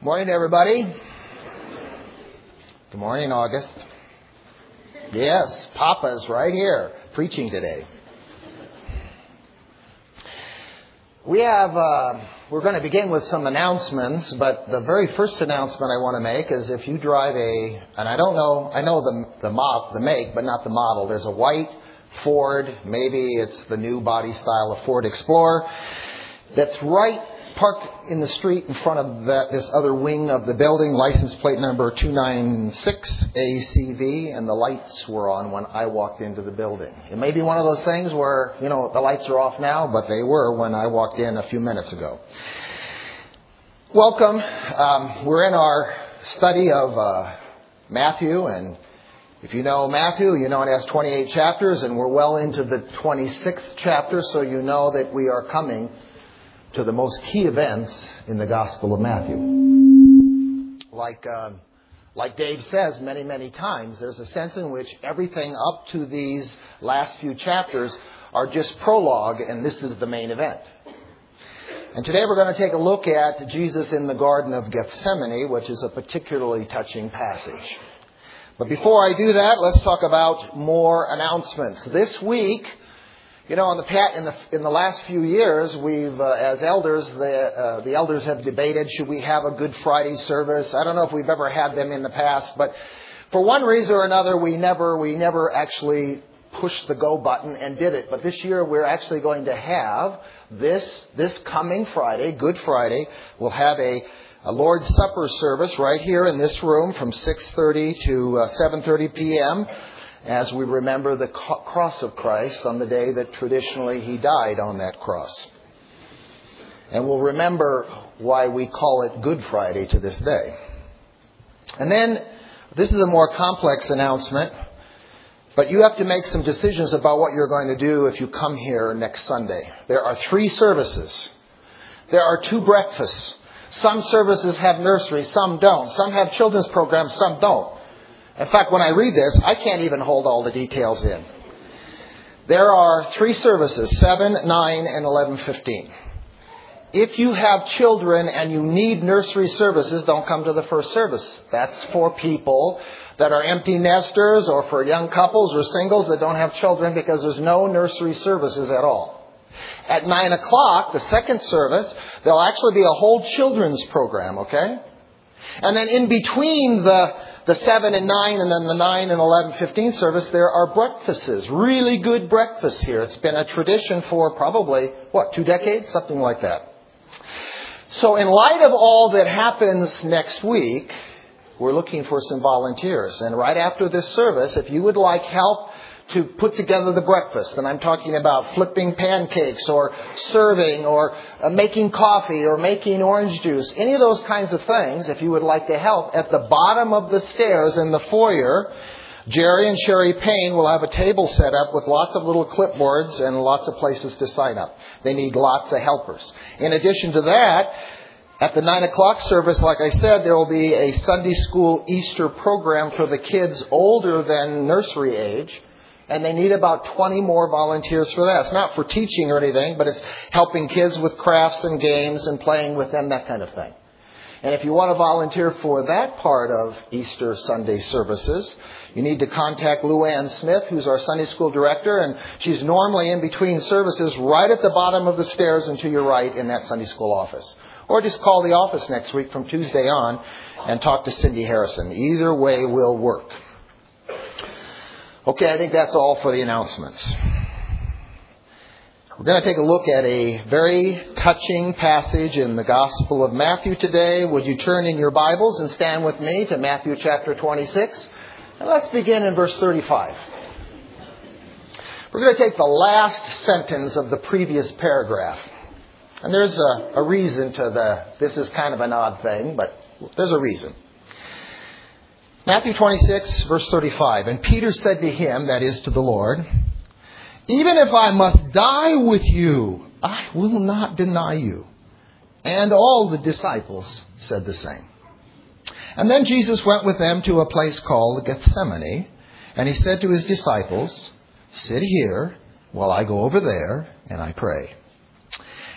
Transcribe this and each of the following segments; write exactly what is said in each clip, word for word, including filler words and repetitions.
Morning, everybody. Good morning, August. Yes, Papa's right here preaching today. We have, uh, we're going to begin with some announcements, but the very first announcement I want to make is if you drive a, and I don't know, I know the the, mod, the make, but not the model. There's a white Ford, maybe it's the new body style of Ford Explorer, that's right parked in the street in front of that, this other wing of the building, license plate number two nine six A C V, and the lights were on when I walked into the building. It may be one of those things where, you know, the lights are off now, but they were when I walked in a few minutes ago. Welcome. Um, we're in our study of uh, Matthew, and if you know Matthew, you know it has twenty-eight chapters, and we're well into the twenty-sixth chapter, so you know that we are coming to the most key events in the Gospel of Matthew. Like uh, like Dave says many, many times, there's a sense in which everything up to these last few chapters are just prologue, and this is the main event. And today we're going to take a look at Jesus in the Garden of Gethsemane, which is a particularly touching passage. But before I do that, let's talk about more announcements. This week, You know, in the in the in the last few years, we've uh, as elders, the uh, the elders have debated, should we have a Good Friday service? I don't know if we've ever had them in the past, but for one reason or another, we never we never actually pushed the go button and did it. But this year, we're actually going to have this this coming Friday, Good Friday. We'll have a a Lord's Supper service right here in this room from six thirty to uh, seven thirty p.m. as we remember the cross of Christ on the day that traditionally He died on that cross. And we'll remember why we call it Good Friday to this day. And then, this is a more complex announcement, but you have to make some decisions about what you're going to do if you come here next Sunday. There are three services. There are two breakfasts. Some services have nursery, some don't. Some have children's programs, some don't. In fact, when I read this, I can't even hold all the details in. There are three services, seven, nine, and eleven fifteen. If you have children and you need nursery services, don't come to the first service. That's for people that are empty nesters or for young couples or singles that don't have children, because there's no nursery services at all. At nine o'clock, the second service, there'll actually be a whole children's program, okay? And then in between the The seven and nine and then the nine and eleven fifteen service, there are breakfasts. Really good breakfasts here. It's been a tradition for probably, what, two decades? Something like that. So in light of all that happens next week, we're looking for some volunteers. And right after this service, if you would like help to put together the breakfast, and I'm talking about flipping pancakes or serving or uh, making coffee or making orange juice, any of those kinds of things, if you would like to help, at the bottom of the stairs in the foyer, Jerry and Sherry Payne will have a table set up with lots of little clipboards and lots of places to sign up. They need lots of helpers. In addition to that, at the nine o'clock service, like I said, there will be a Sunday school Easter program for the kids older than nursery age. And they need about twenty more volunteers for that. It's not for teaching or anything, but it's helping kids with crafts and games and playing with them, that kind of thing. And if you want to volunteer for that part of Easter Sunday services, you need to contact Lou Ann Smith, who's our Sunday school director, and she's normally in between services right at the bottom of the stairs and to your right in that Sunday school office. Or just call the office next week from Tuesday on and talk to Cindy Harrison. Either way will work. Okay, I think that's all for the announcements. We're going to take a look at a very touching passage in the Gospel of Matthew today. Would you turn in your Bibles and stand with me to Matthew chapter twenty-six? And let's begin in verse thirty-five. We're going to take the last sentence of the previous paragraph. And there's a, a reason to the, this is kind of an odd thing, but there's a reason. Matthew twenty-six, verse thirty-five. And Peter said to him, that is to the Lord, even if I must die with you, I will not deny you. And all the disciples said the same. And then Jesus went with them to a place called Gethsemane, and he said to his disciples, sit here while I go over there and I pray.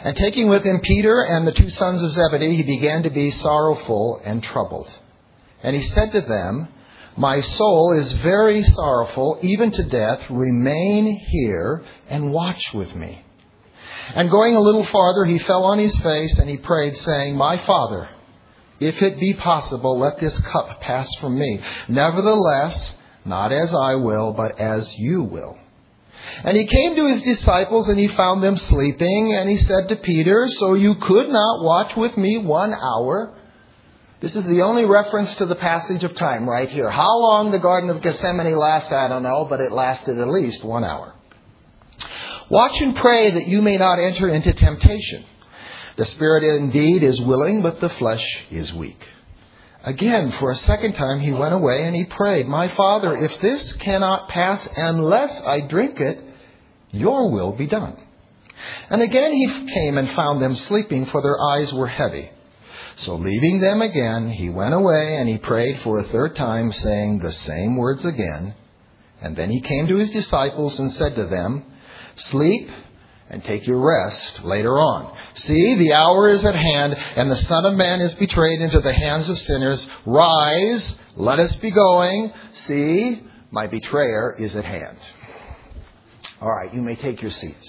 And taking with him Peter and the two sons of Zebedee, he began to be sorrowful and troubled. And he said to them, "My soul is very sorrowful, even to death. Remain here and watch with me." And going a little farther, he fell on his face and he prayed, saying, "My Father, if it be possible, let this cup pass from me. Nevertheless, not as I will, but as you will." And he came to his disciples and he found them sleeping. And he said to Peter, "So you could not watch with me one hour?" This is the only reference to the passage of time right here. How long the Garden of Gethsemane lasted, I don't know, but it lasted at least one hour. "Watch and pray that you may not enter into temptation. The spirit indeed is willing, but the flesh is weak." Again, for a second time, he went away and he prayed, "My Father, if this cannot pass unless I drink it, your will be done." And again he came and found them sleeping, for their eyes were heavy. So leaving them again, he went away and he prayed for a third time, saying the same words again. And then he came to his disciples and said to them, "Sleep and take your rest later on. See, the hour is at hand, and the Son of Man is betrayed into the hands of sinners. Rise, let us be going. See, my betrayer is at hand." All right, you may take your seats.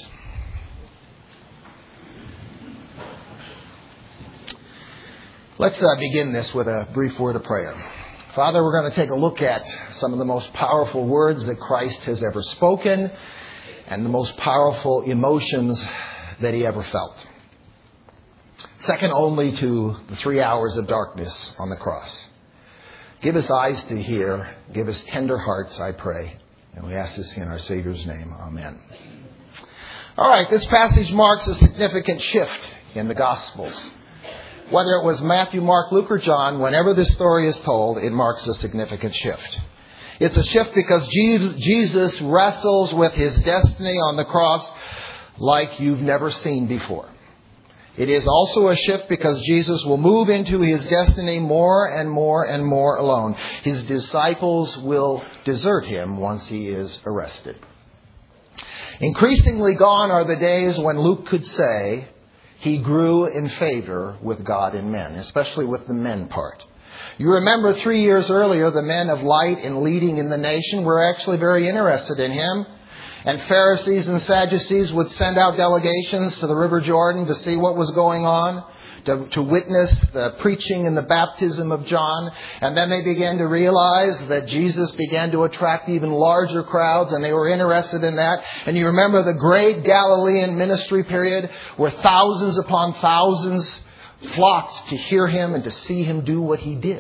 Let's uh, begin this with a brief word of prayer. Father, we're going to take a look at some of the most powerful words that Christ has ever spoken, and the most powerful emotions that he ever felt. Second only to the three hours of darkness on the cross. Give us eyes to hear. Give us tender hearts, I pray. And we ask this in our Savior's name. Amen. All right, this passage marks a significant shift in the Gospels. Whether it was Matthew, Mark, Luke, or John, whenever this story is told, it marks a significant shift. It's a shift because Jesus wrestles with his destiny on the cross like you've never seen before. It is also a shift because Jesus will move into his destiny more and more and more alone. His disciples will desert him once he is arrested. Increasingly gone are the days when Luke could say he grew in favor with God and men, especially with the men part. You remember three years earlier, the men of light and leading in the nation were actually very interested in him. And Pharisees and Sadducees would send out delegations to the River Jordan to see what was going on, to, to witness the preaching and the baptism of John. And then they began to realize that Jesus began to attract even larger crowds, and they were interested in that. And you remember the great Galilean ministry period where thousands upon thousands flocked to hear him and to see him do what he did.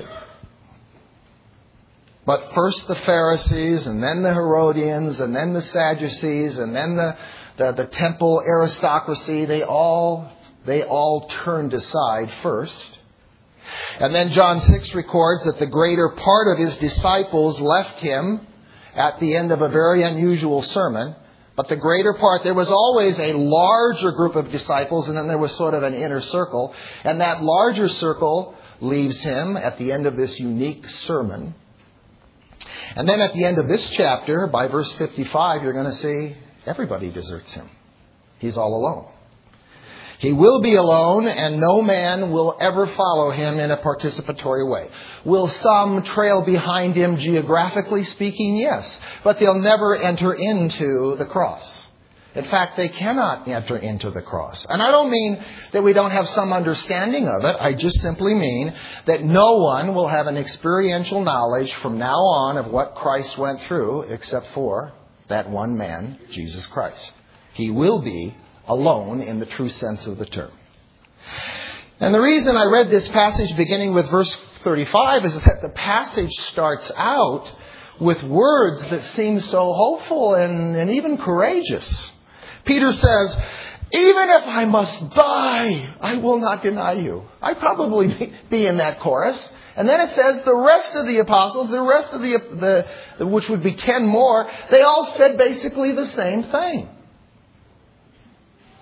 But first the Pharisees, and then the Herodians, and then the Sadducees, and then the, the, the temple aristocracy, they all, they all turned aside first. And then John six records that the greater part of his disciples left him at the end of a very unusual sermon. But the greater part, there was always a larger group of disciples, and then there was sort of an inner circle. And that larger circle leaves him at the end of this unique sermon. And then at the end of this chapter, by verse fifty-five, you're going to see everybody deserts him. He's all alone. He will be alone, and no man will ever follow him in a participatory way. Will some trail behind him geographically speaking? Yes. But they'll never enter into the cross. In fact, they cannot enter into the cross. And I don't mean that we don't have some understanding of it. I just simply mean that no one will have an experiential knowledge from now on of what Christ went through except for that one man, Jesus Christ. He will be alone in the true sense of the term. And the reason I read this passage beginning with verse thirty-five is that the passage starts out with words that seem so hopeful and, and even courageous. Peter says, "Even if I must die, I will not deny you." I'd probably be in that chorus. And then it says the rest of the apostles, the rest of the, the which would be ten more, they all said basically the same thing.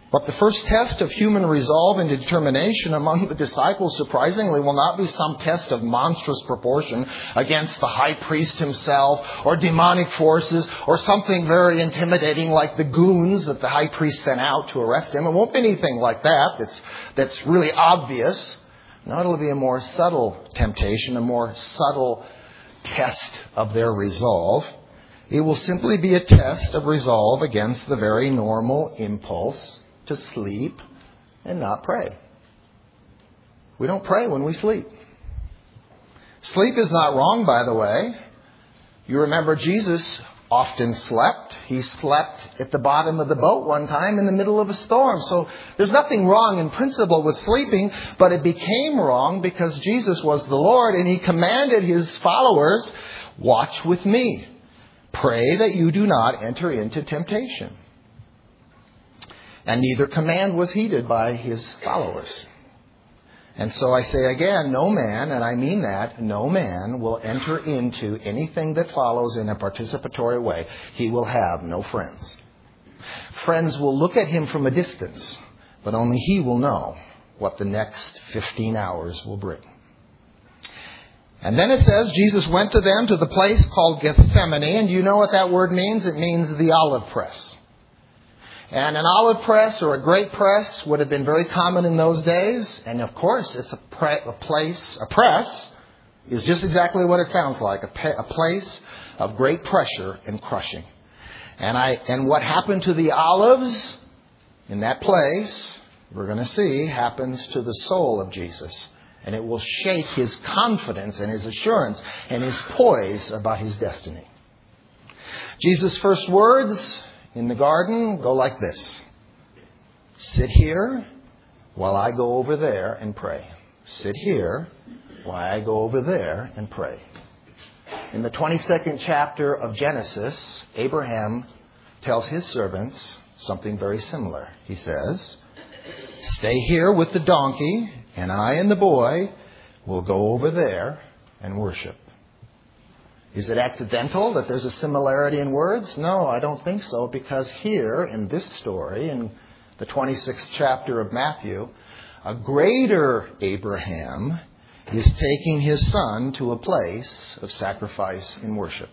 But the first test of human resolve and determination among the disciples, surprisingly, will not be some test of monstrous proportion against the high priest himself or demonic forces or something very intimidating like the goons that the high priest sent out to arrest him. It won't be anything like that that's, that's really obvious. No, it'll be a more subtle temptation, a more subtle test of their resolve. It will simply be a test of resolve against the very normal impulse to sleep and not pray. We don't pray when we sleep. Sleep is not wrong, by the way. You remember Jesus often slept. He slept at the bottom of the boat one time in the middle of a storm. So there's nothing wrong in principle with sleeping, but it became wrong because Jesus was the Lord and He commanded His followers, watch with me. Pray that you do not enter into temptation. And neither command was heeded by His followers. And so I say again, no man, and I mean that, no man will enter into anything that follows in a participatory way. He will have no friends. Friends will look at him from a distance, but only he will know what the next fifteen hours will bring. And then it says, Jesus went to them to the place called Gethsemane, and you know what that word means? It means the olive press. And an olive press or a grape press would have been very common in those days. And of course, it's a, pre- a place, a press is just exactly what it sounds like, a, pe- a place of great pressure and crushing. And I and what happened to the olives in that place, we're going to see, happens to the soul of Jesus. And it will shake his confidence and his assurance and his poise about his destiny. Jesus' first words in the garden go like this. Sit here while I go over there and pray. Sit here while I go over there and pray. In the twenty-second chapter of Genesis, Abraham tells his servants something very similar. He says, stay here with the donkey, and I and the boy will go over there and worship. Is it accidental that there's a similarity in words? No, I don't think so, because here in this story, in the twenty-sixth chapter of Matthew, a greater Abraham is taking his son to a place of sacrifice and worship.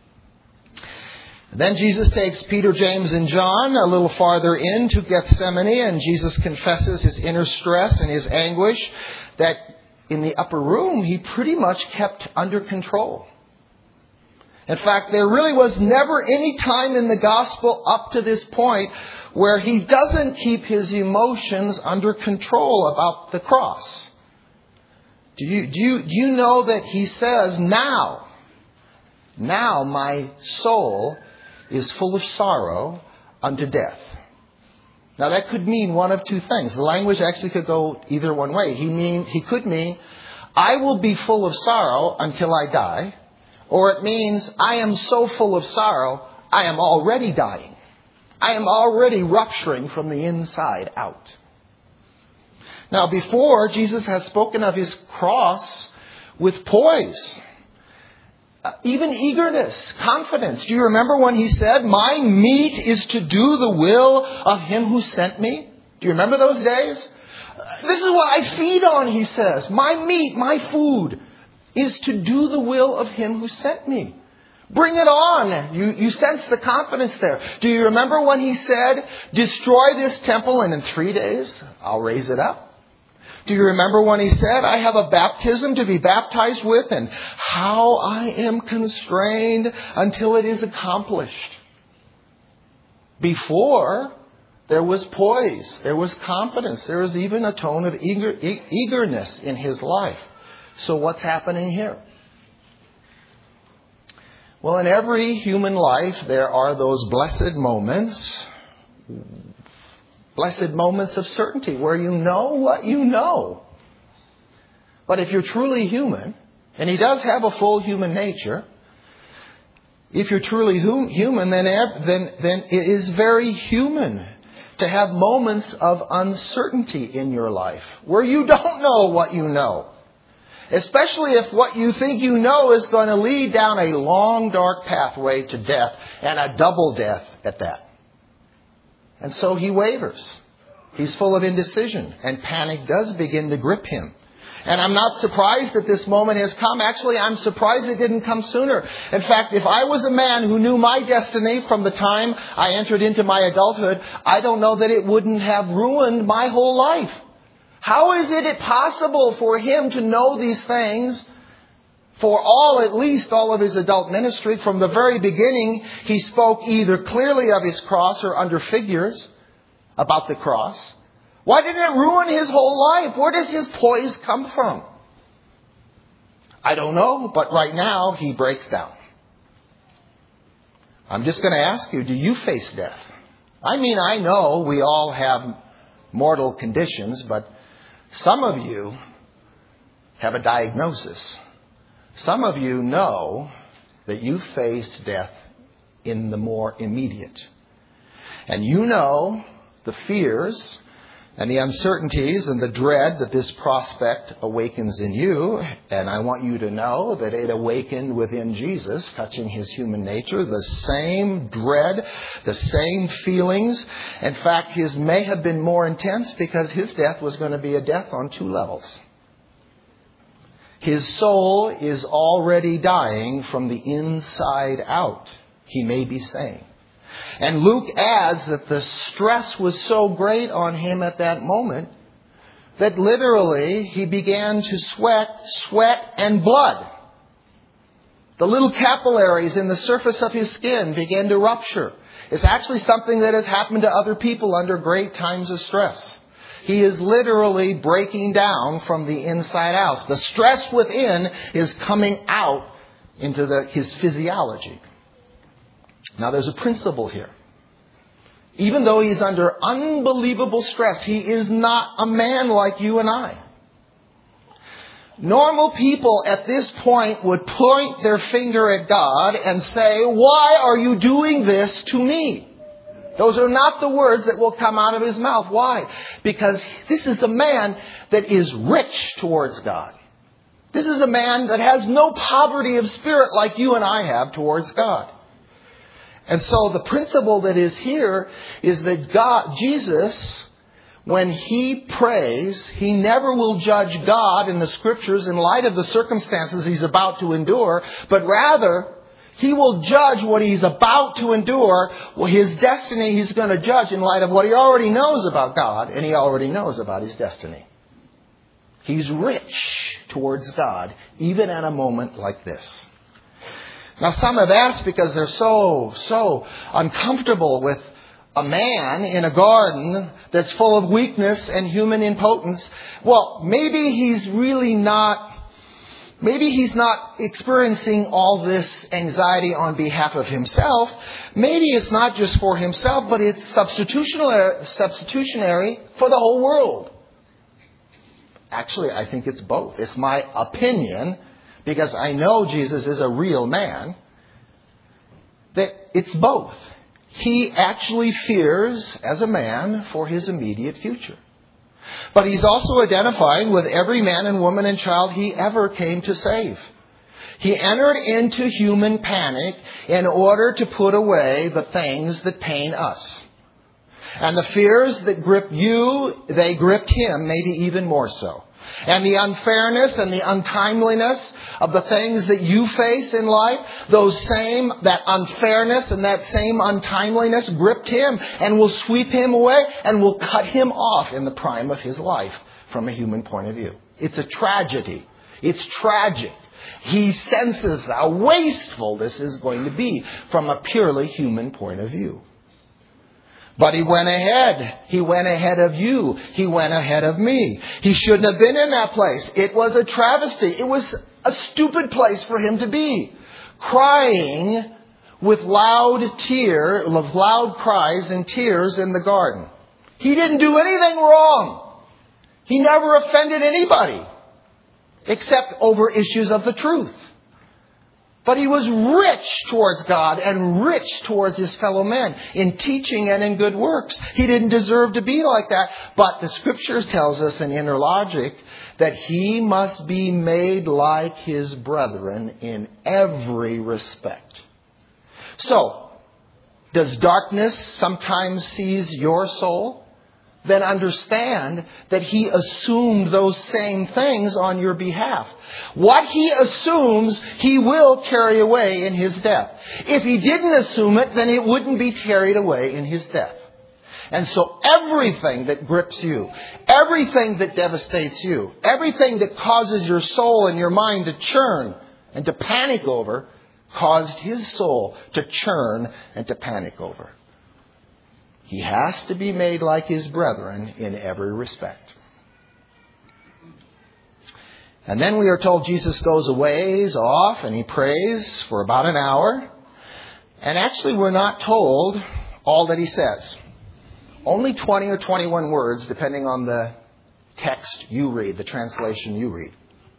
Then Jesus takes Peter, James, and John a little farther into Gethsemane, and Jesus confesses his inner stress and his anguish that in the upper room he pretty much kept under control. In fact, there really was never any time in the gospel up to this point where he doesn't keep his emotions under control about the cross. Do you, do you, do you know that he says, now, now my soul is full of sorrow unto death. Now that could mean one of two things. The language actually could go either one way. He mean, he could mean, I will be full of sorrow until I die. Or it means, I am so full of sorrow, I am already dying. I am already rupturing from the inside out. Now, before, Jesus has spoken of his cross with poise, uh, even eagerness, confidence. Do you remember when he said, my meat is to do the will of him who sent me? Do you remember those days? Uh, this is what I feed on, he says. My meat, my food is to do the will of him who sent me. Bring it on. You, you sense the confidence there. Do you remember when he said, destroy this temple and in three days I'll raise it up? Do you remember when he said, I have a baptism to be baptized with and how I am constrained until it is accomplished? Before, there was poise, there was confidence, there was even a tone of eager, e- eagerness in his life. So what's happening here? Well, in every human life, there are those blessed moments, blessed moments of certainty where you know what you know. But if you're truly human, and he does have a full human nature, if you're truly hum- human, then, then, then it is very human to have moments of uncertainty in your life where you don't know what you know. Especially if what you think you know is going to lead down a long, dark pathway to death, and a double death at that. And so he wavers. He's full of indecision, and panic does begin to grip him. And I'm not surprised that this moment has come. Actually, I'm surprised it didn't come sooner. In fact, if I was a man who knew my destiny from the time I entered into my adulthood, I don't know that it wouldn't have ruined my whole life. How is it possible for him to know these things for all, at least all of his adult ministry? From the very beginning, he spoke either clearly of his cross or under figures about the cross. Why didn't it ruin his whole life? Where does his poise come from? I don't know, but right now he breaks down. I'm just going to ask you, do you face death? I mean, I know we all have mortal conditions, but some of you have a diagnosis. Some of you know that you face death in the more immediate. And you know the fears and the uncertainties and the dread that this prospect awakens in you. And I want you to know that it awakened within Jesus, touching his human nature, the same dread, the same feelings. In fact, his may have been more intense because his death was going to be a death on two levels. His soul is already dying from the inside out, he may be saying. And Luke adds that the stress was so great on him at that moment that literally he began to sweat, sweat and blood. The little capillaries in the surface of his skin began to rupture. It's actually something that has happened to other people under great times of stress. He is literally breaking down from the inside out. The stress within is coming out into the, his physiology. Now, there's a principle here. Even though he's under unbelievable stress, he is not a man like you and I. Normal people at this point would point their finger at God and say, "Why are you doing this to me?" Those are not the words that will come out of his mouth. Why? Because this is a man that is rich towards God. This is a man that has no poverty of spirit like you and I have towards God. And so the principle that is here is that God, Jesus, when he prays, he never will judge God in the scriptures in light of the circumstances he's about to endure, but rather he will judge what he's about to endure. Well, his destiny he's going to judge in light of what he already knows about God, and he already knows about his destiny. He's rich towards God, even at a moment like this. Now, some have asked, because they're so, so uncomfortable with a man in a garden that's full of weakness and human impotence. Well, maybe he's really not, maybe he's not experiencing all this anxiety on behalf of himself. Maybe it's not just for himself, but it's substitutionary, substitutionary for the whole world. Actually, I think it's both. It's my opinion, because I know Jesus is a real man, that it's both. He actually fears, as a man, for his immediate future. But he's also identifying with every man and woman and child he ever came to save. He entered into human panic in order to put away the things that pain us. And the fears that grip you, they gripped him, maybe even more so. And the unfairness and the untimeliness of the things that you face in life, those same, that unfairness and that same untimeliness gripped him and will sweep him away and will cut him off in the prime of his life from a human point of view. It's a tragedy. It's tragic. He senses how wasteful this is going to be from a purely human point of view. But he went ahead. He went ahead of you. He went ahead of me. He shouldn't have been in that place. It was a travesty. It was a stupid place for him to be. Crying with loud tear, with loud cries and tears in the garden. He didn't do anything wrong. He never offended anybody except over issues of the truth. But he was rich towards God and rich towards his fellow men in teaching and in good works. He didn't deserve to be like that. But the scriptures tells us in inner logic that he must be made like his brethren in every respect. So, does darkness sometimes seize your soul? then understand that He assumed those same things on your behalf. What He assumes, He will carry away in His death. If He didn't assume it, then it wouldn't be carried away in His death. And so everything that grips you, everything that devastates you, everything that causes your soul and your mind to churn and to panic over, caused His soul to churn and to panic over. He has to be made like His brethren in every respect. And then we are told Jesus goes a ways off and He prays for about an hour. And actually we're not told all that He says. Only twenty or twenty-one words, depending on the text you read, the translation you read.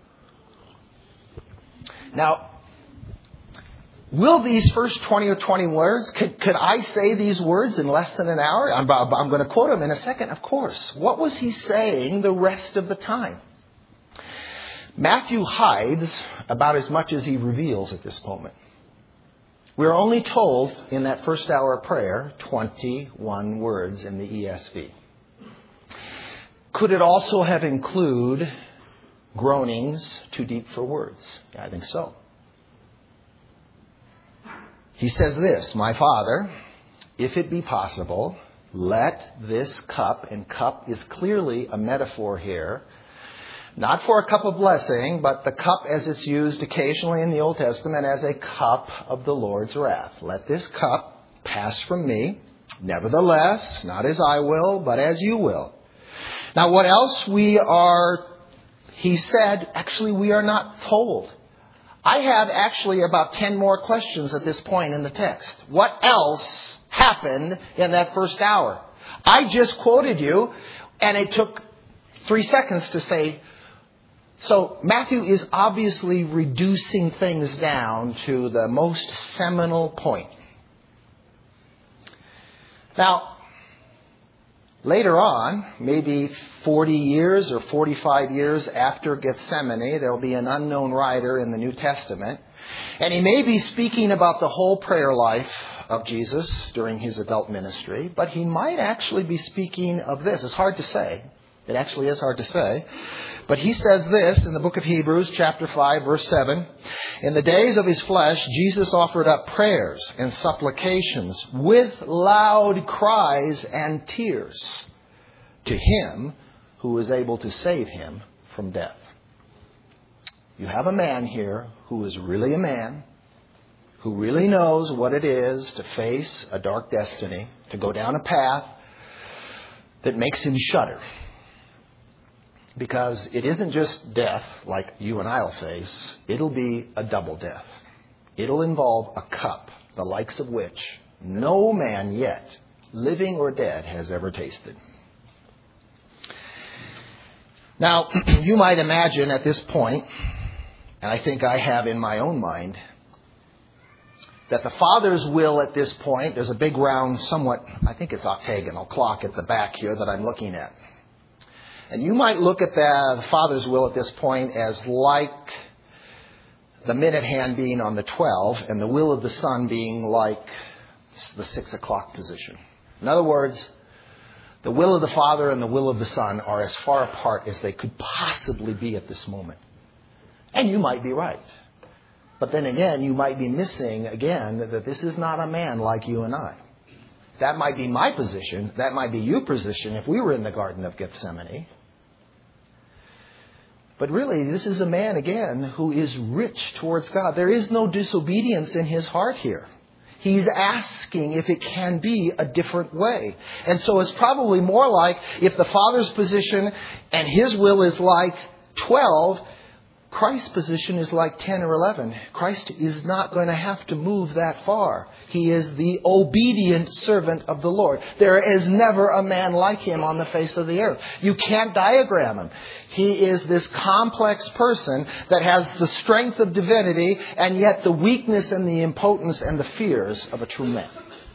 Now, will these first twenty or twenty words, could, could I say these words in less than an hour? I'm, I'm going to quote them in a second, of course. What was He saying the rest of the time? Matthew hides about as much as he reveals at this moment. We're only told in that first hour of prayer twenty-one words in the E S V. Could it also have included groanings too deep for words? Yeah, I think so. He says this, "My Father, if it be possible, let this cup," and cup is clearly a metaphor here, not for a cup of blessing, but the cup as it's used occasionally in the Old Testament as a cup of the Lord's wrath. "Let this cup pass from me. Nevertheless, not as I will, but as you will." Now, what else we are, he said, actually we are not told. I have actually about ten more questions at this point in the text. What else happened in that first hour? I just quoted you, and it took three seconds to say. So Matthew is obviously reducing things down to the most seminal point. Now, later on, maybe forty years or forty-five years after Gethsemane, there'll be an unknown writer in the New Testament. And he may be speaking about the whole prayer life of Jesus during His adult ministry. But he might actually be speaking of this. It's hard to say. It actually is hard to say. But he says this in the book of Hebrews, chapter five, verse seven. "In the days of His flesh, Jesus offered up prayers and supplications with loud cries and tears to Him who was able to save Him from death." You have a man here who is really a man, who really knows what it is to face a dark destiny, to go down a path that makes him shudder. Because it isn't just death like you and I'll face. It'll be a double death. It'll involve a cup, the likes of which no man yet, living or dead, has ever tasted. Now, you might imagine at this point, and I think I have in my own mind, that the Father's will at this point, there's a big round, somewhat, I think it's octagonal clock at the back here that I'm looking at. And you might look at the, the Father's will at this point as like the minute hand being on the twelve and the will of the Son being like the six o'clock position. In other words, the will of the Father and the will of the Son are as far apart as they could possibly be at this moment. And you might be right. But then again, you might be missing, again, that this is not a man like you and I. That might be my position. That might be your position if we were in the Garden of Gethsemane. But really, this is a man, again, who is rich towards God. There is no disobedience in his heart here. He's asking if it can be a different way. And so it's probably more like if the Father's position and His will is like twelve, Christ's position is like ten or eleven. Christ is not going to have to move that far. He is the obedient servant of the Lord. There is never a man like Him on the face of the earth. You can't diagram Him. He is this complex person that has the strength of divinity and yet the weakness and the impotence and the fears of a true man.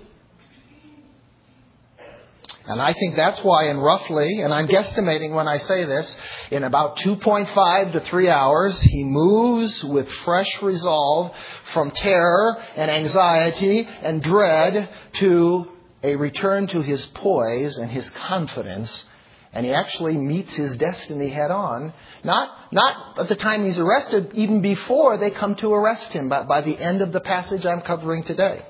And I think that's why in roughly, and I'm guesstimating when I say this, in about two point five to three hours, He moves with fresh resolve from terror and anxiety and dread to a return to his poise and his confidence, and he actually meets his destiny head on. Not, not at the time he's arrested, even before they come to arrest him, but by the end of the passage I'm covering today.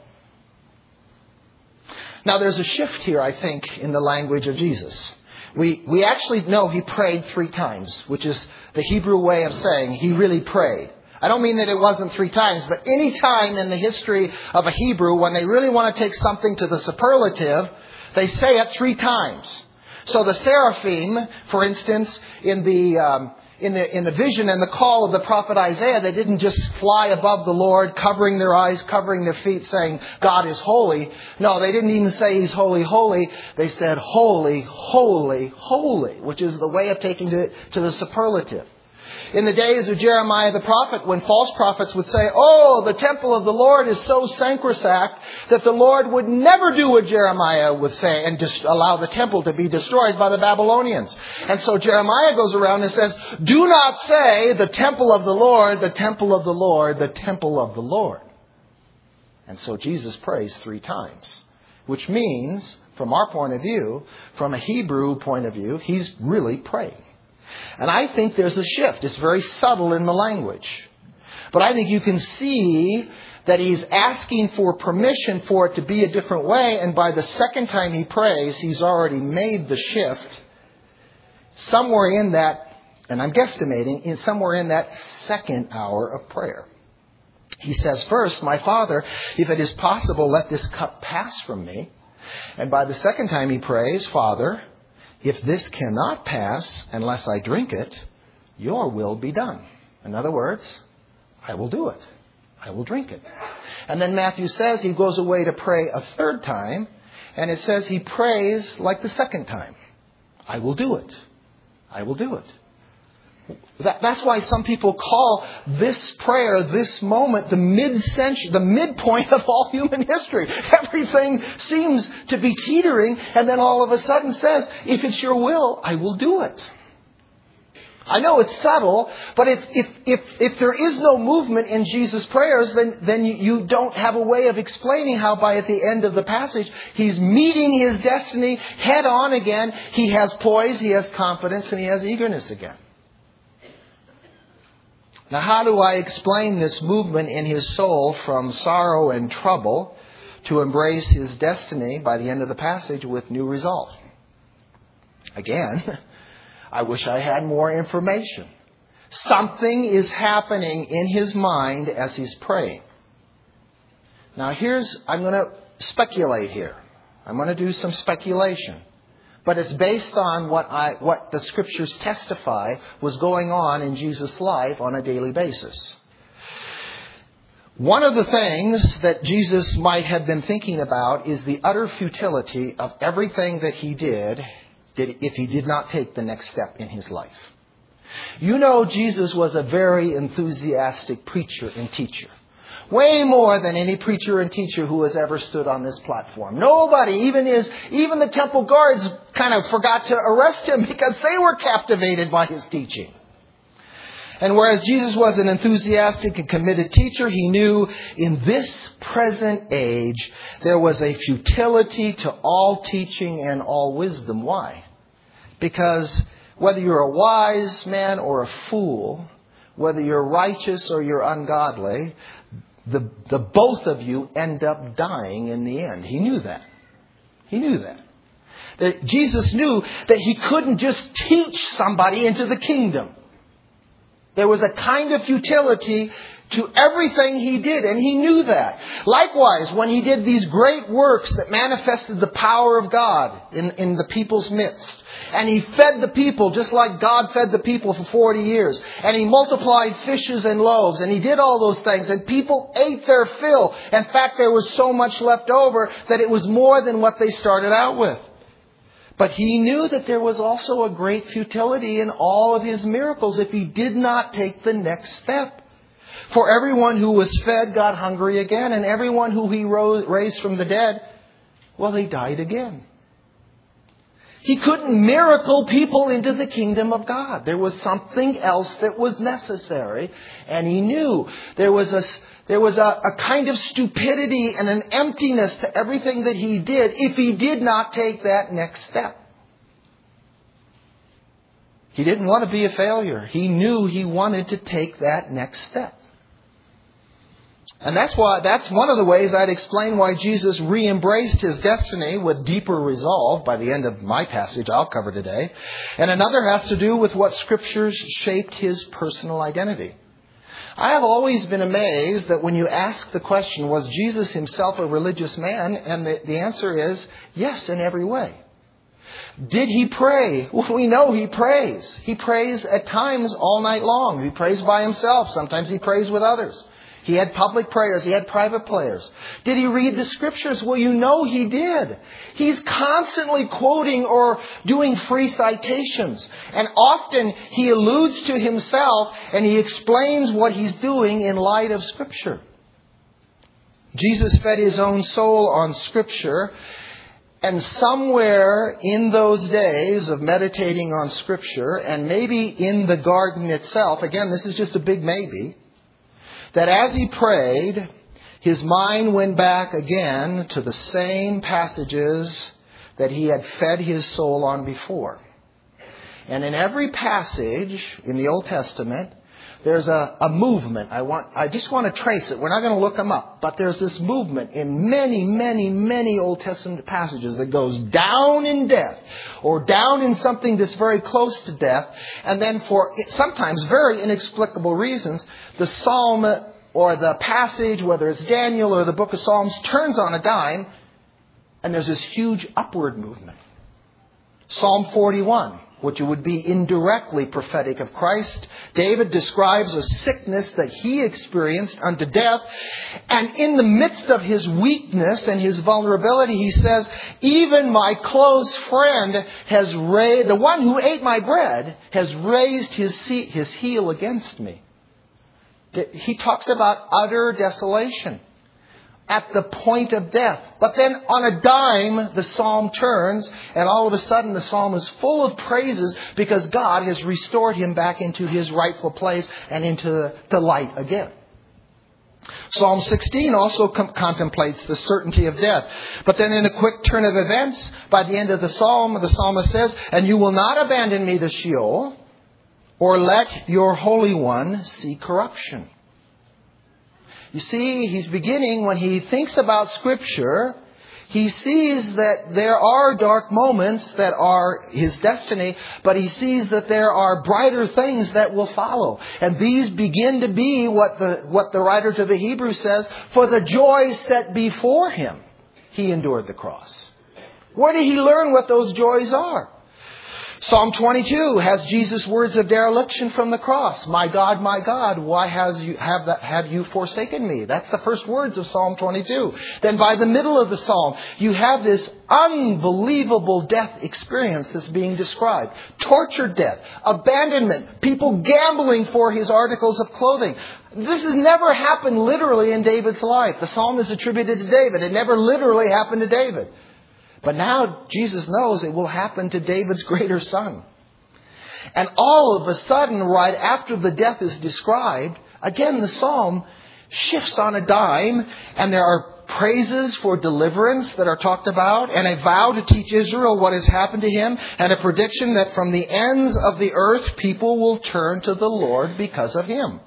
Now there's a shift here, I think, in the language of Jesus. We, we actually know he prayed three times, which is the Hebrew way of saying he really prayed. I don't mean that it wasn't three times, but any time in the history of a Hebrew, when they really want to take something to the superlative, they say it three times. So the seraphim, for instance, in the um, in the in the vision and the call of the prophet Isaiah, they didn't just fly above the Lord, covering their eyes, covering their feet, saying, God is holy. No, they didn't even say He's holy, holy. They said, holy, holy, holy, which is the way of taking it to the superlative. In the days of Jeremiah the prophet, when false prophets would say, oh, the temple of the Lord is so sacrosanct that the Lord would never do what Jeremiah would say and just allow the temple to be destroyed by the Babylonians. And so Jeremiah goes around and says, do not say the temple of the Lord, the temple of the Lord, the temple of the Lord. And so Jesus prays three times, which means, from our point of view, from a Hebrew point of view, he's really praying. And I think there's a shift. It's very subtle in the language. But I think you can see that he's asking for permission for it to be a different way. And by the second time he prays, he's already made the shift. Somewhere in that, and I'm guesstimating, in somewhere in that second hour of prayer. He says, first, my Father, if it is possible, let this cup pass from me. And by the second time he prays, Father, if this cannot pass unless I drink it, your will be done. In other words, I will do it. I will drink it. And then Matthew says he goes away to pray a third time. And it says he prays like the second time. I will do it. I will do it. That, that's why some people call this prayer, this moment, the mid-century, the midpoint of all human history. Everything seems to be teetering, and then all of a sudden says, if it's your will, I will do it. I know it's subtle, but if if if, if there is no movement in Jesus' prayers, then, then you, you don't have a way of explaining how by at the end of the passage, he's meeting his destiny head on again. He has poise, he has confidence, and he has eagerness again. Now, how do I explain this movement in his soul from sorrow and trouble to embrace his destiny by the end of the passage with new resolve? Again, I wish I had more information. Something is happening in his mind as he's praying. Now, here's, I'm going to speculate here. I'm going to do some speculation. But it's based on what I, what the Scriptures testify was going on in Jesus' life on a daily basis. One of the things that Jesus might have been thinking about is the utter futility of everything that he did, did if he did not take the next step in his life. You know, Jesus was a very enthusiastic preacher and teacher. Way more than any preacher and teacher who has ever stood on this platform. Nobody, even his, even the temple guards kind of forgot to arrest him because they were captivated by his teaching. And whereas Jesus was an enthusiastic and committed teacher, he knew in this present age there was a futility to all teaching and all wisdom. Why? Because whether you're a wise man or a fool, whether you're righteous or you're ungodly, The, the both of you end up dying in the end. He knew that. He knew that. That Jesus knew that he couldn't just teach somebody into the kingdom. There was a kind of futility to everything he did, and he knew that. Likewise, when he did these great works that manifested the power of God in, in the people's midst, and he fed the people just like God fed the people for forty years, and he multiplied fishes and loaves, and he did all those things, and people ate their fill. In fact, there was so much left over that it was more than what they started out with. But he knew that there was also a great futility in all of his miracles if he did not take the next step. For everyone who was fed got hungry again, and everyone who he rose, raised from the dead, well, they died again. He couldn't miracle people into the kingdom of God. There was something else that was necessary. And he knew there was a, there was a, a kind of stupidity and an emptiness to everything that he did if he did not take that next step. He didn't want to be a failure. He knew he wanted to take that next step. And that's why, that's one of the ways I'd explain why Jesus re-embraced his destiny with deeper resolve by the end of my passage I'll cover today. And another has to do with what Scriptures shaped his personal identity. I have always been amazed that when you ask the question, was Jesus himself a religious man? And the, the answer is yes, in every way. Did he pray? Well, we know he prays. He prays at times all night long. He prays by himself. Sometimes he prays with others. He had public prayers. He had private prayers. Did he read the Scriptures? Well, you know he did. He's constantly quoting or doing free citations. And often he alludes to himself and he explains what he's doing in light of Scripture. Jesus fed his own soul on Scripture. And somewhere in those days of meditating on Scripture, and maybe in the garden itself, again, this is just a big maybe, that as he prayed, his mind went back again to the same passages that he had fed his soul on before. And in every passage in the Old Testament, there's a, a movement. I want, I just want to trace it. We're not going to look them up. But there's this movement in many, many, many Old Testament passages that goes down in death or down in something that's very close to death. And then for sometimes very inexplicable reasons, the psalm or the passage, whether it's Daniel or the book of Psalms, turns on a dime and there's this huge upward movement. Psalm forty-one. Which would be indirectly prophetic of Christ. David describes a sickness that he experienced unto death. And in the midst of his weakness and his vulnerability, he says, even my close friend has raised, the one who ate my bread, has raised his, his heel against me. He talks about utter desolation at the point of death. But then on a dime, the psalm turns, and all of a sudden the psalm is full of praises because God has restored him back into his rightful place and into the light again. Psalm sixteen also com- contemplates the certainty of death. But then in a quick turn of events, by the end of the psalm, the psalmist says, and you will not abandon me to Sheol, or let your Holy One see corruption. You see, he's beginning, when he thinks about Scripture, he sees that there are dark moments that are his destiny, but he sees that there are brighter things that will follow. And these begin to be what the, what the writer to the Hebrews says, for the joy set before him, he endured the cross. Where did he learn what those joys are? Psalm twenty-two has Jesus' words of dereliction from the cross. My God, my God, why has you, have, that, have you forsaken me? That's the first words of Psalm twenty-two. Then by the middle of the psalm, you have this unbelievable death experience that's being described. Tortured death, abandonment, people gambling for his articles of clothing. This has never happened literally in David's life. The psalm is attributed to David. It never literally happened to David. But now Jesus knows it will happen to David's greater son. And all of a sudden, right after the death is described, again the psalm shifts on a dime, and there are praises for deliverance that are talked about, and a vow to teach Israel what has happened to him, and a prediction that from the ends of the earth people will turn to the Lord because of him.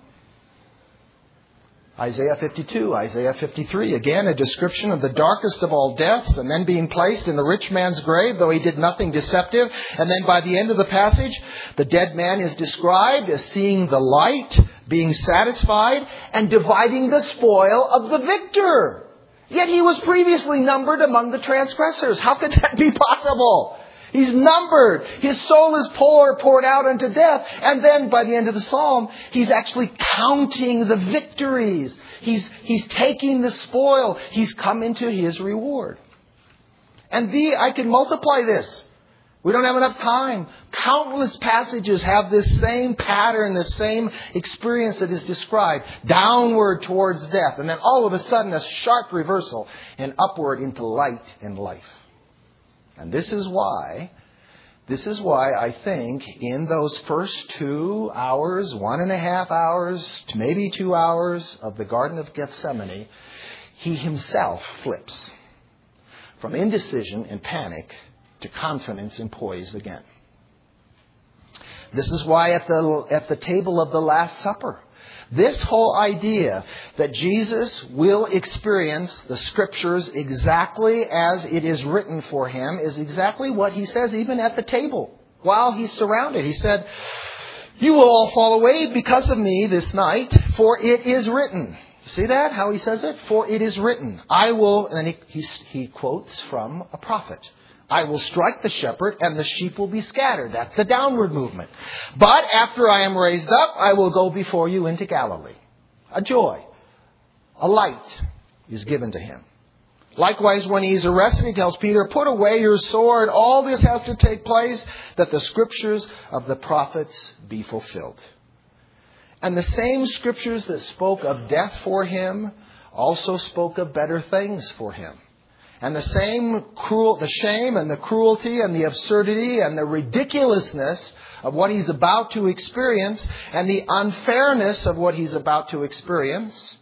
Isaiah fifty-two, Isaiah fifty-three, again a description of the darkest of all deaths, and then being placed in the rich man's grave, though he did nothing deceptive. And then by the end of the passage, the dead man is described as seeing the light, being satisfied, and dividing the spoil of the victor. Yet he was previously numbered among the transgressors. How could that be possible? He's numbered. His soul is poured, poured out unto death. And then by the end of the psalm, he's actually counting the victories. He's, he's taking the spoil. He's come into his reward. And the, I can multiply this. We don't have enough time. Countless passages have this same pattern, this same experience that is described. Downward towards death. And then all of a sudden a sharp reversal and upward into light and life. And this is why This is why I think in those first two hours, one and a half hours, maybe two hours of the Garden of Gethsemane, he himself flips from indecision and panic to confidence and poise again. This is why at the, at the table of the Last Supper, this whole idea that Jesus will experience the Scriptures exactly as it is written for him is exactly what he says even at the table while he's surrounded. He said, "You will all fall away because of me this night, for it is written." See that? How he says it? For it is written. I will, and he, he, he quotes from a prophet. I will strike the shepherd and the sheep will be scattered. That's the downward movement. But after I am raised up, I will go before you into Galilee. A joy, a light is given to him. Likewise, when he's arrested, he tells Peter, "Put away your sword." All this has to take place that the Scriptures of the prophets be fulfilled. And the same Scriptures that spoke of death for him also spoke of better things for him. And the same cruel, the shame and the cruelty and the absurdity and the ridiculousness of what he's about to experience and the unfairness of what he's about to experience,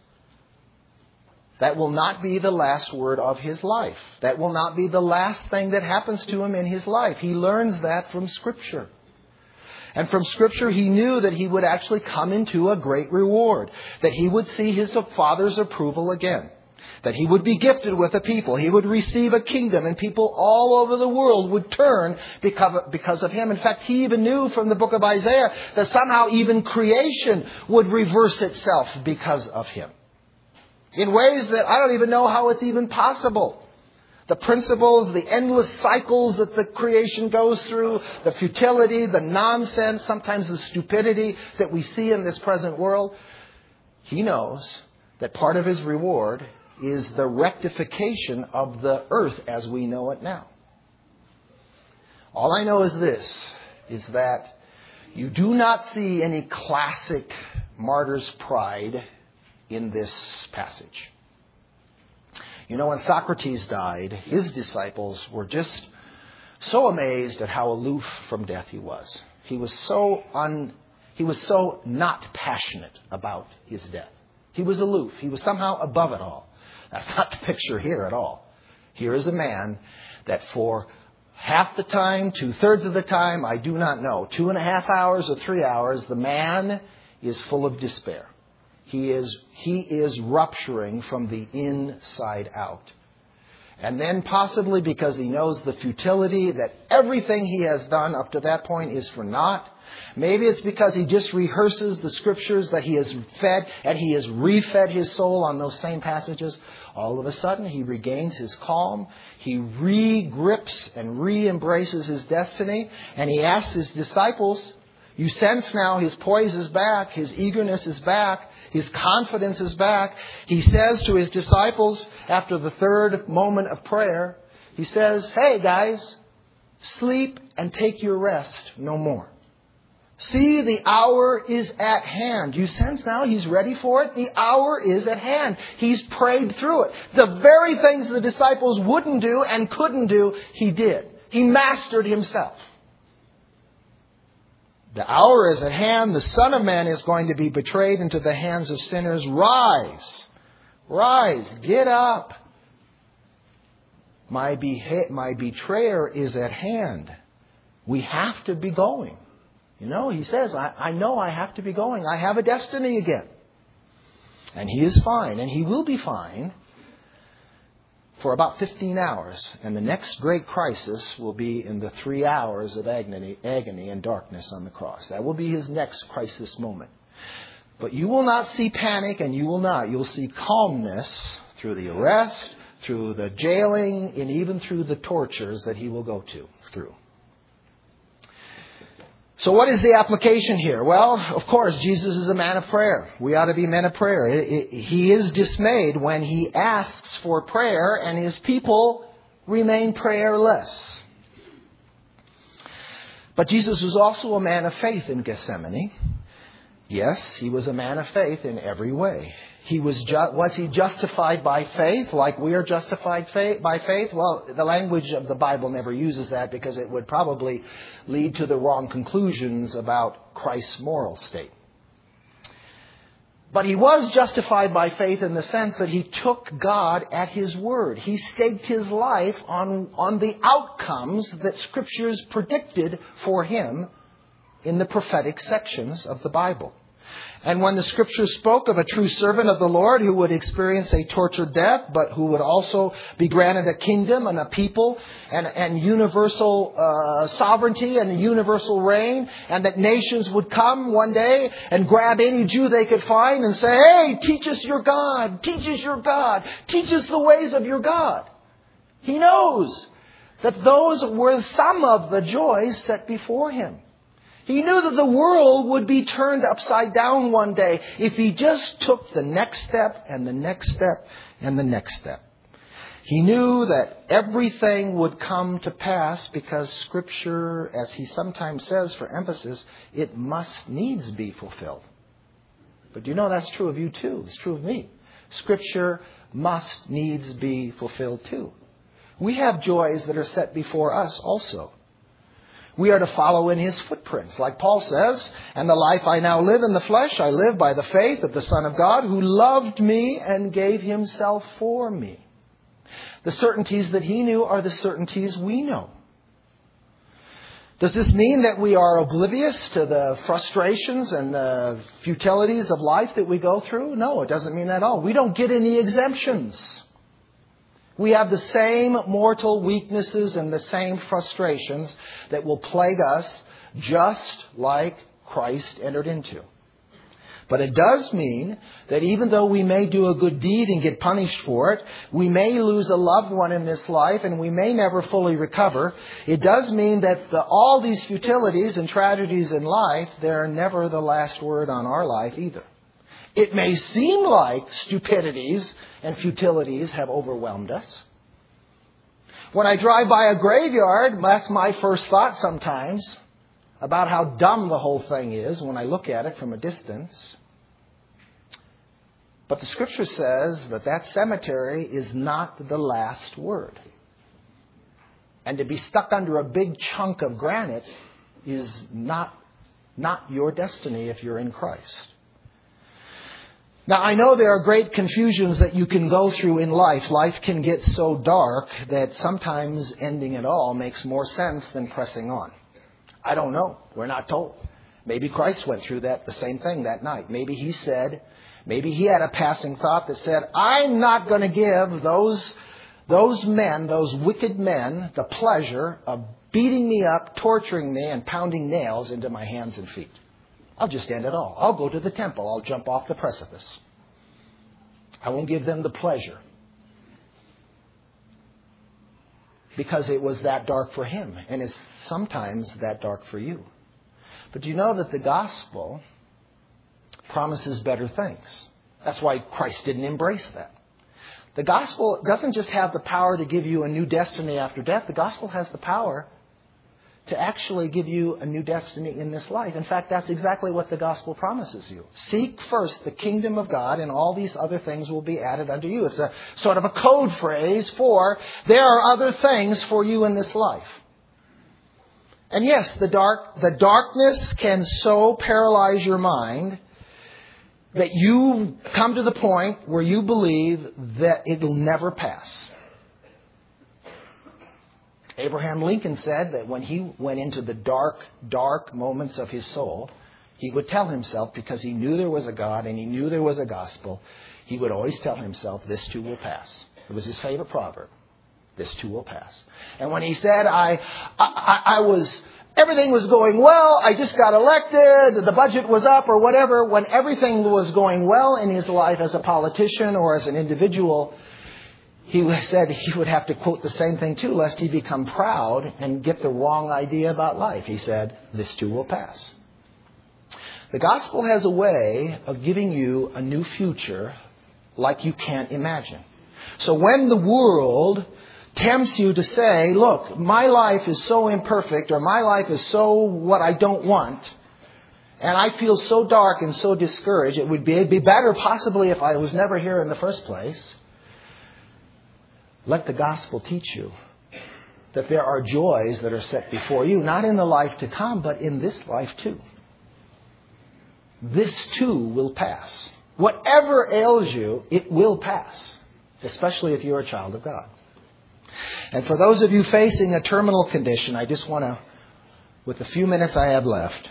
that will not be the last word of his life. That will not be the last thing that happens to him in his life. He learns that from Scripture. And from Scripture, he knew that he would actually come into a great reward, that he would see his Father's approval again, that he would be gifted with a people, he would receive a kingdom, and people all over the world would turn because of him. In fact, he even knew from the book of Isaiah that somehow even creation would reverse itself because of him, in ways that I don't even know how it's even possible. The principles, the endless cycles that the creation goes through, the futility, the nonsense, sometimes the stupidity that we see in this present world. He knows that part of his reward is the rectification of the earth as we know it now. All I know is this, is that you do not see any classic martyr's pride in this passage. You know, when Socrates died, his disciples were just so amazed at how aloof from death he was. He was so un, he was so not passionate about his death. He was aloof. He was somehow above it all. That's not the picture here at all. Here is a man that for half the time, two-thirds of the time, I do not know, two and a half hours or three hours, the man is full of despair. He is, he is rupturing from the inside out. And then possibly because he knows the futility that everything he has done up to that point is for naught. Maybe it's because he just rehearses the Scriptures that he has fed and he has refed his soul on those same passages. All of a sudden he regains his calm. He re-grips and re-embraces his destiny. And he asks his disciples, you sense now his poise is back, his eagerness is back. His confidence is back. He says to his disciples after the third moment of prayer, he says, "Hey guys, sleep and take your rest no more. See, the hour is at hand." You sense now he's ready for it? The hour is at hand. He's prayed through it. The very things the disciples wouldn't do and couldn't do, he did. He mastered himself. The hour is at hand. The Son of Man is going to be betrayed into the hands of sinners. Rise. Rise. Get up. My, beha- my betrayer is at hand. We have to be going. You know, he says, I, I know I have to be going. I have a destiny again. And he is fine. And he will be fine for about fifteen hours. And the next great crisis will be in the three hours of agony, agony and darkness on the cross. That will be his next crisis moment. But you will not see panic, and you will not. You'll see calmness through the arrest, through the jailing, and even through the tortures that he will go to through. So what is the application here? Well, of course, Jesus is a man of prayer. We ought to be men of prayer. It, it, he is dismayed when he asks for prayer and his people remain prayerless. But Jesus was also a man of faith in Gethsemane. Yes, he was a man of faith in every way. He was ju- was he justified by faith like we are justified faith, by faith? Well, the language of the Bible never uses that because it would probably lead to the wrong conclusions about Christ's moral state. But he was justified by faith in the sense that he took God at his word. He staked his life on, on the outcomes that Scriptures predicted for him in the prophetic sections of the Bible. And when the Scriptures spoke of a true servant of the Lord who would experience a tortured death, but who would also be granted a kingdom and a people and, and universal uh, sovereignty and a universal reign, and that nations would come one day and grab any Jew they could find and say, hey, teach us your God, teach us your God, teach us the ways of your God. He knows that those were some of the joys set before him. He knew that the world would be turned upside down one day if he just took the next step and the next step and the next step. He knew that everything would come to pass because Scripture, as he sometimes says for emphasis, it must needs be fulfilled. But you know that's true of you too. It's true of me. Scripture must needs be fulfilled too. We have joys that are set before us also. We are to follow in his footprints. Like Paul says, and the life I now live in the flesh, I live by the faith of the Son of God who loved me and gave himself for me. The certainties that he knew are the certainties we know. Does this mean that we are oblivious to the frustrations and the futilities of life that we go through? No, it doesn't mean that at all. We don't get any exemptions. We have the same mortal weaknesses and the same frustrations that will plague us just like Christ entered into. But it does mean that even though we may do a good deed and get punished for it, we may lose a loved one in this life and we may never fully recover. It does mean that the, all these futilities and tragedies in life, they're never the last word on our life either. It may seem like stupidities and futilities have overwhelmed us. When I drive by a graveyard, that's my first thought sometimes about how dumb the whole thing is when I look at it from a distance. But the Scripture says that that cemetery is not the last word. And to be stuck under a big chunk of granite is not, not your destiny if you're in Christ. Now, I know there are great confusions that you can go through in life. Life can get so dark that sometimes ending it all makes more sense than pressing on. I don't know. We're not told. Maybe Christ went through that, the same thing that night. Maybe he said, maybe he had a passing thought that said, I'm not going to give those, those men, those wicked men, the pleasure of beating me up, torturing me, and pounding nails into my hands and feet. I'll just end it all. I'll go to the temple. I'll jump off the precipice. I won't give them the pleasure. Because it was that dark for him. And it's sometimes that dark for you. But you know that the gospel promises better things. That's why Christ didn't embrace that. The gospel doesn't just have the power to give you a new destiny after death. The gospel has the power to actually give you a new destiny in this life. In fact, that's exactly what the gospel promises you. Seek first the kingdom of God, and all these other things will be added unto you. It's a sort of a code phrase for there are other things for you in this life. And yes, the dark, the darkness can so paralyze your mind that you come to the point where you believe that it will never pass. Abraham Lincoln said that when he went into the dark, dark moments of his soul, he would tell himself, because he knew there was a God and he knew there was a gospel, he would always tell himself, this too will pass. It was his favorite proverb. This too will pass. And when he said, I, I, I was, everything was going well, I just got elected, the budget was up or whatever, when everything was going well in his life as a politician or as an individual, he said he would have to quote the same thing too, lest he become proud and get the wrong idea about life. He said, this too will pass. The gospel has a way of giving you a new future like you can't imagine. So when the world tempts you to say, look, my life is so imperfect, or my life is so what I don't want, and I feel so dark and so discouraged, it would be, it'd be better possibly if I was never here in the first place. Let the gospel teach you that there are joys that are set before you, not in the life to come, but in this life too. This too will pass. Whatever ails you, it will pass, especially if you're a child of God. And for those of you facing a terminal condition, I just want to, with the few minutes I have left,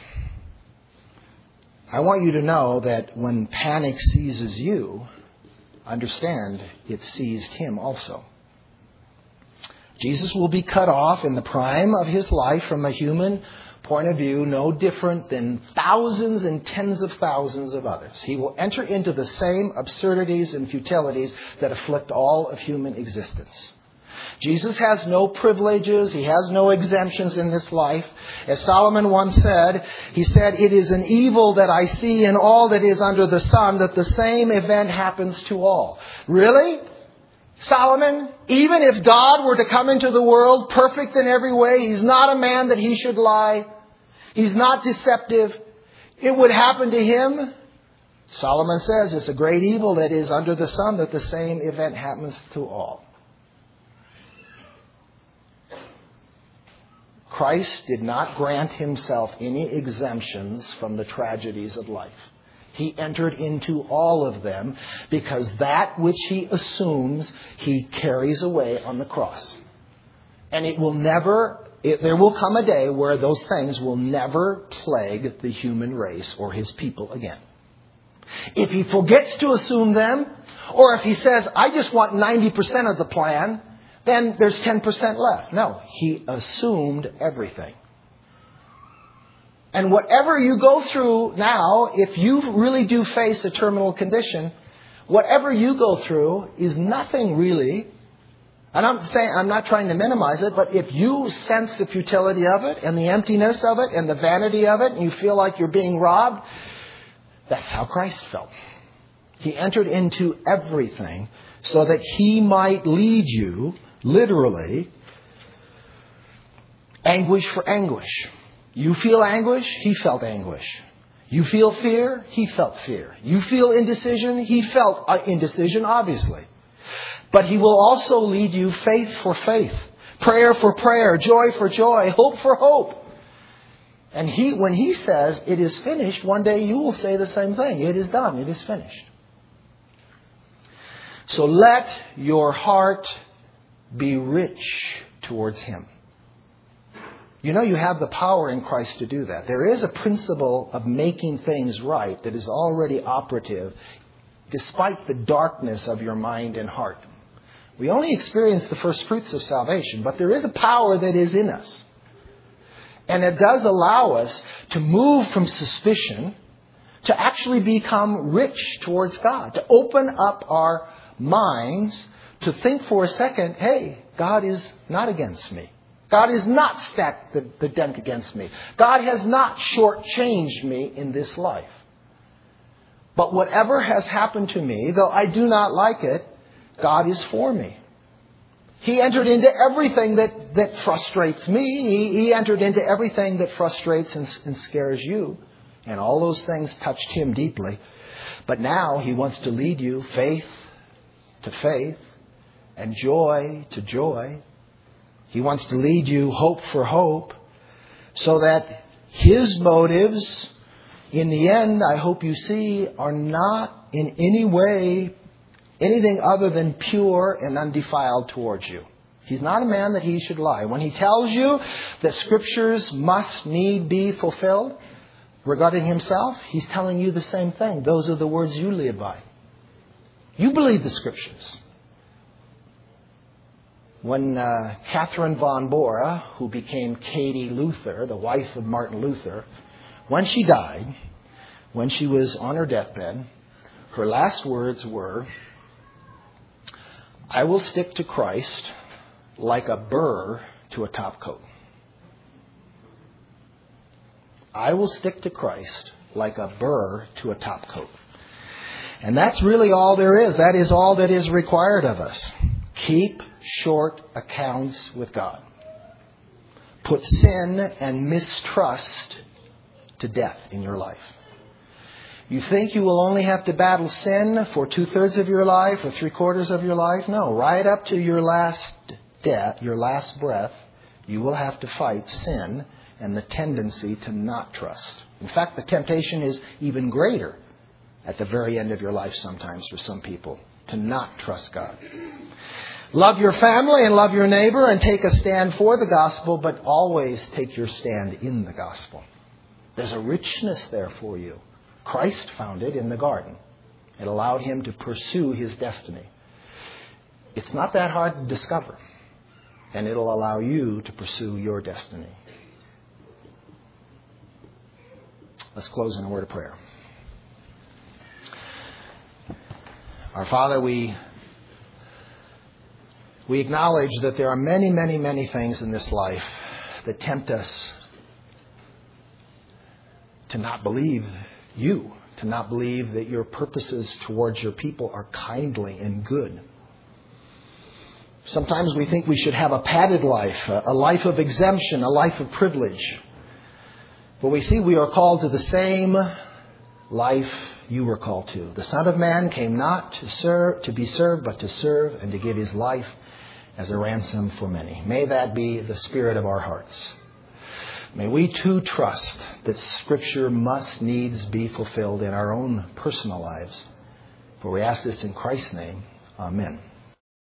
I want you to know that when panic seizes you, understand it seized him also. Jesus will be cut off in the prime of his life from a human point of view, no different than thousands and tens of thousands of others. He will enter into the same absurdities and futilities that afflict all of human existence. Jesus has no privileges. He has no exemptions in this life. As Solomon once said, he said, "It is an evil that I see in all that is under the sun, that the same event happens to all." Really? Solomon, even if God were to come into the world perfect in every way, he's not a man that he should lie. He's not deceptive. It would happen to him. Solomon says it's a great evil that is under the sun, that the same event happens to all. Christ did not grant himself any exemptions from the tragedies of life. He entered into all of them because that which he assumes, he carries away on the cross. And it will never, it, there will come a day where those things will never plague the human race or his people again. If he forgets to assume them, or if he says, I just want ninety percent of the plan, then there's ten percent left. No, he assumed everything. And whatever you go through now, if you really do face a terminal condition, whatever you go through is nothing really. And I'm saying, I'm not trying to minimize it, but if you sense the futility of it and the emptiness of it and the vanity of it, and you feel like you're being robbed, that's how Christ felt. He entered into everything so that he might lead you, literally, anguish for anguish. You feel anguish, he felt anguish. You feel fear, he felt fear. You feel indecision, he felt indecision, obviously. But he will also lead you faith for faith, prayer for prayer, joy for joy, hope for hope. And he, when he says it is finished, one day you will say the same thing. It is done, it is finished. So let your heart be rich towards him. You know you have the power in Christ to do that. There is a principle of making things right that is already operative despite the darkness of your mind and heart. We only experience the first fruits of salvation, but there is a power that is in us. And it does allow us to move from suspicion to actually become rich towards God, to open up our minds to think for a second, hey, God is not against me. God has not stacked the, the dent against me. God has not shortchanged me in this life. But whatever has happened to me, though I do not like it, God is for me. He entered into everything that, that frustrates me. He, he entered into everything that frustrates and, and scares you. And all those things touched him deeply. But now he wants to lead you faith to faith and joy to joy. He wants to lead you hope for hope so that his motives, in the end, I hope you see, are not in any way anything other than pure and undefiled towards you. He's not a man that he should lie. When he tells you that scriptures must need be fulfilled regarding himself, he's telling you the same thing. Those are the words you live by. You believe the scriptures. When uh, Catherine von Bora, who became Katie Luther, the wife of Martin Luther, when she died, when she was on her deathbed, her last words were, I will stick to Christ like a burr to a topcoat. I will stick to Christ like a burr to a topcoat. And that's really all there is. That is all that is required of us. Keep short accounts with God. Put sin and mistrust to death in your life. You think you will only have to battle sin for two-thirds of your life or three-quarters of your life? No, right up to your last death, your last breath, you will have to fight sin and the tendency to not trust. In fact, the temptation is even greater at the very end of your life sometimes for some people to not trust God. Love your family and love your neighbor and take a stand for the gospel, but always take your stand in the gospel. There's a richness there for you. Christ found it in the garden. It allowed him to pursue his destiny. It's not that hard to discover, and it'll allow you to pursue your destiny. Let's close in a word of prayer. Our Father, we we acknowledge that there are many, many, many things in this life that tempt us to not believe you, to not believe that your purposes towards your people are kindly and good. Sometimes we think we should have a padded life, a life of exemption, a life of privilege. But we see we are called to the same life you were called to. The Son of Man came not to serve, to be served, but to serve and to give his life as a ransom for many. May that be the spirit of our hearts. May we too trust that Scripture must needs be fulfilled in our own personal lives. For we ask this in Christ's name. Amen.